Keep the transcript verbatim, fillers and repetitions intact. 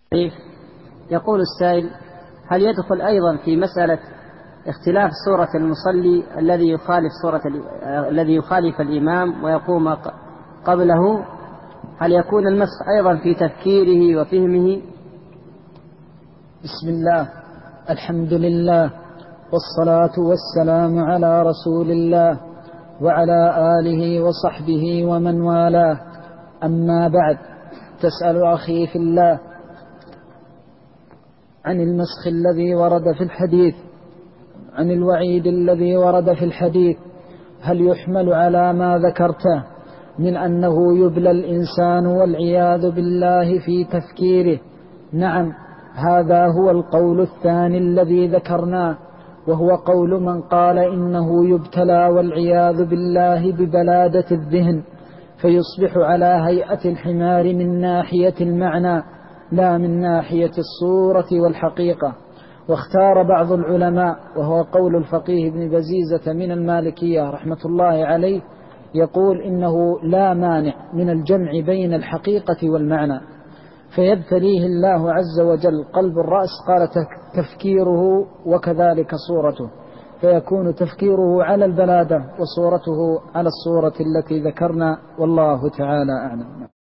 يقول السائل: هل يدخل أيضا في مسألة اختلاف صورة المصلي الذي يخالف صورة الذي يخالف الإمام ويقوم قبله، هل يكون المسخ أيضا في تفكيره وفهمه؟ بسم الله، الحمد لله، والصلاة والسلام على رسول الله وعلى آله وصحبه ومن والاه. أما بعد، تسأل أخي في الله عن المسخ الذي ورد في الحديث، عن الوعيد الذي ورد في الحديث، هل يحمل على ما ذكرته من أنه يبلى الإنسان والعياذ بالله في تفكيره؟ نعم، هذا هو القول الثاني الذي ذكرناه، وهو قول من قال إنه يبتلى والعياذ بالله ببلادة الذهن، فيصبح على هيئة الحمار من ناحية المعنى لا من ناحية الصورة والحقيقة. واختار بعض العلماء، وهو قول الفقيه ابن بزيزة من المالكية رحمة الله عليه، يقول إنه لا مانع من الجمع بين الحقيقة والمعنى، فيبتليه الله عز وجل قلب الرأس، قال تفكيره وكذلك صورته، فيكون تفكيره على البلادة وصورته على الصورة التي ذكرنا، والله تعالى أعلم.